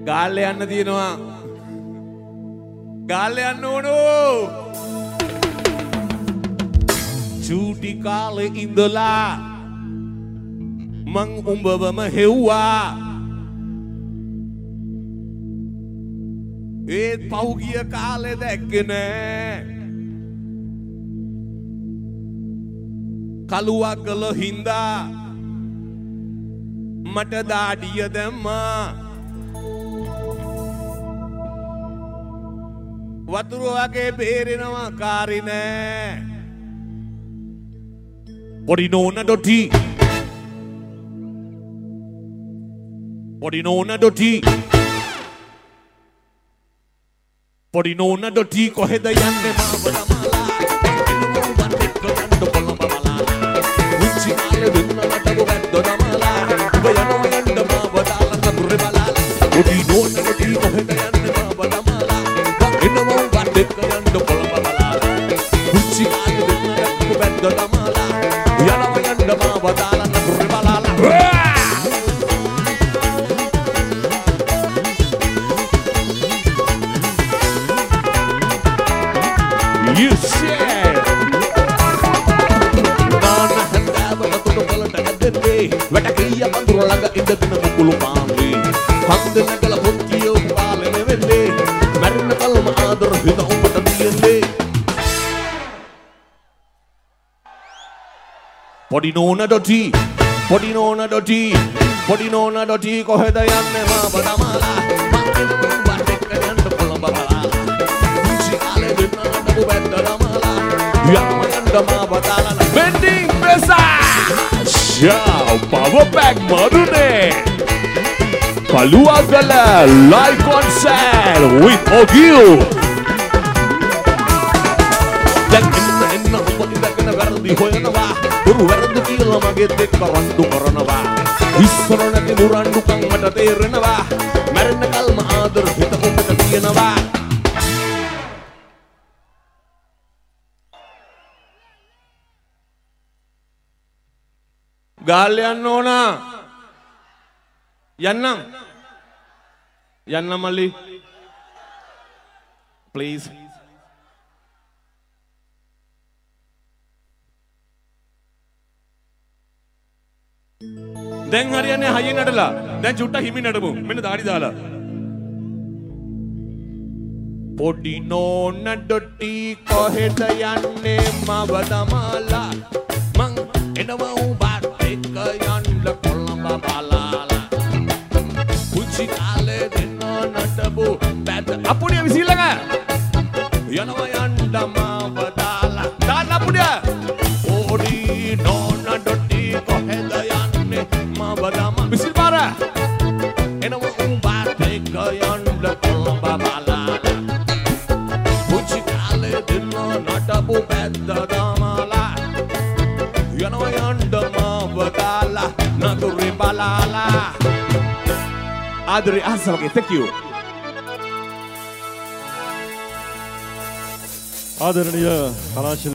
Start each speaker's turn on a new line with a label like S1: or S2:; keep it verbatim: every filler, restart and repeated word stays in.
S1: ගාල්ල යන්න තියෙනවා. ගාල්ල යන්න ඕනෝ. චූටි කාලේ ඉඳලා මං උඹවම හෙව්වා. ඒත් පෞගිය කාලේ දැක්කේ නෑ. කලුවක් කළ හින්දා මට දාඩිය දැම්මා. වතුර වගේ බේරෙනවා කාරි නෑ. පොඩි නෝන ඩොටි පොඩි නෝන ඩොටි පොඩි නෝන ඩොටි කොහෙද යන්නේ මාව ළමලා. උච්චි කාලේ දෙන්නට බොබැද්ද නමලා. ඔබ යනවා යන්න මාව දාලා නගුරේ බලලා. පොඩි නෝන ඩොටි කොහෙද යන්නේ මාව ළමලා. එනවා වටෙක් යන්න කොළඹ බලලා. උච්චි කාලේ දෙන්නට බොබැද්ද නමලා. යනවා යන්න මාව දාලා නගුරේ බලලා. You said Nana handava na tudo kalata gadde wata kiya pandura laga indadina mukulu paambe hande nagala hottiyo paale nevelle marina kalma adar hida umbata diyenne podi nona doti podi nona doti podi nona doti koheda yanne ma badamala mangena batek yanne kolamba bala uchi kale dinna Bending Message Power Pack Madune Paluagala live concert with Ogil. Dan inna inna hubba kana vardi hoyanawa uru vardu kiyala mage dekka randu karanawa issaranage murandu kan mata terenawa marenna kalma adar hita umbata tiyanawa. Galle යන්න ඕන. යන්නම්. යන්නම් මල්ලි. Please. දැන් හරියන්නේ හයියෙන් නටලා. දැන් චුට්ටක් හිමින් නටමු. මෙන්න දාඩි දාලා. පොඩි නෝන ඩොටි කොහෙද යන්නේ මව දමලා. මං එනවා උඹට යන්න කොළඹ බලාලා. පුංචි කාලේ දෙන්න නටබු බැද අපුඩිය විසිල්ලක යනවා යන්න මාව දාලා. දාන්න අපුඩිය. පොඩි නෝන ඩොටි කොහෙද යන්නේ මාව දම විසිල් පාර. එනවා උඹට යන්න කොළඹ බලාලා. පුංචි කාලේ දෙන්න නටබු බැද දමලා. යනවා යන්න Nagure balala. Adri Asal, okay, thank you.
S2: Adriya,